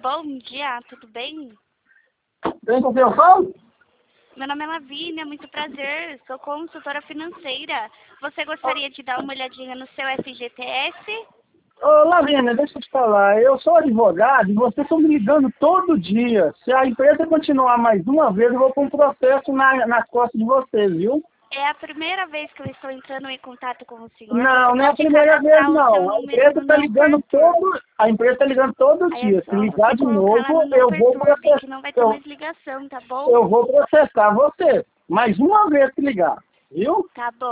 Bom dia, tudo bem? Vem com o seu falo? Meu nome é Lavínia, muito prazer. Sou consultora financeira. Você gostaria de dar uma olhadinha no seu FGTS? Ô, Lavínia, deixa eu te falar. Eu sou advogado e vocês estão me ligando todo dia. Se a empresa continuar mais uma vez, eu vou pôr um processo nas costas de vocês, viu? É a primeira vez que eu estou entrando em contato com o senhor. Não, Você não é a pode primeira vez, cadastrar o seu não. A número empresa no está Não ligando Perturbe. a empresa tá ligando todo Aí é dia. Se só ligar você de colocar lá novo, no Não Perturbe, que não vai ter mais ligação, tá bom? eu vou processar você. Mais uma vez que ligar, viu? Tá bom.